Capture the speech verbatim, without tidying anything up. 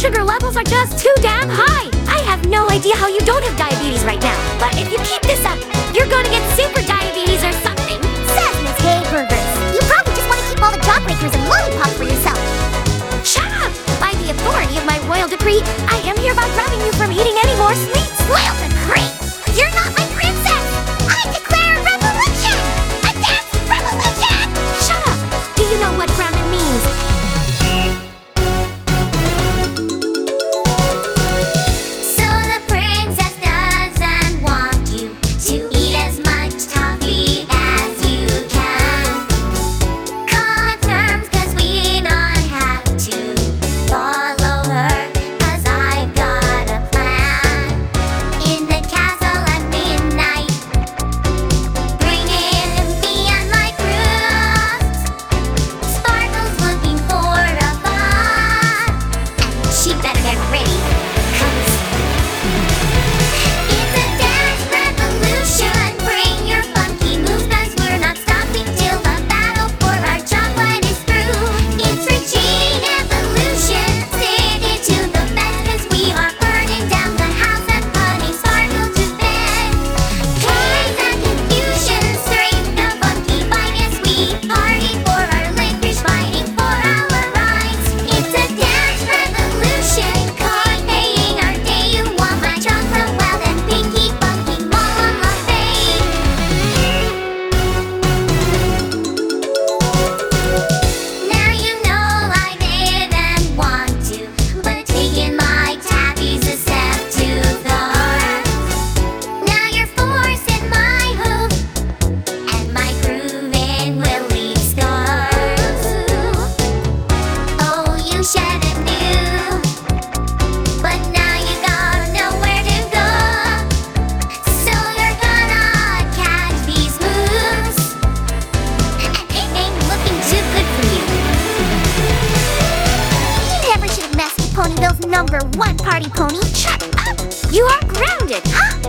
sugar levels are just too damn high. I have no idea how you don't have diabetes right now. But if you keep this up, you're gonna get super diabetes or something. Says Miss Hay Burgers. You probably just want to keep all the jawbreakers and lollipops for yourself. Shut up! By the authority of my royal decree, I am hereby preventing you from eating any more sweets. Royal decree? You're not my princess! I declare a revolution! A dance revolution! Shut up! Do you know what ramen means? So the princess doesn't want you to eat as much toffee as you can. Common terms, cause we don't have to follow her, cause I've got a plan. In the castle at midnight, bringing me and my crew. Sparkle's looking for a fight, and she better get ready, cause it's a dance revolution. Bring your funky moves, cause we're not stopping till the battle for our chocolate is through. It's Regine Evolution. Stick it to the best, cause we are burning down the house and putting Sparkle to bed. Chaos and confusion, straight the funky finest. We party for our licorice, fighting for our rights. It's a dance revolution, card paying our day. You want my chocolate? Well then, Pinky Funky Mama Muffet. Now you know I didn't want to, but taking my tabbies a step too far. Now you're forcing my hoop, and my grooving will leave scars. Oh, you should have knew, but now you gotta know where to go. So you're gonna catch these moves, and it ain't looking too good for you. You never should have messed with Ponyville's number one party pony. Shut up! You are grounded! Huh?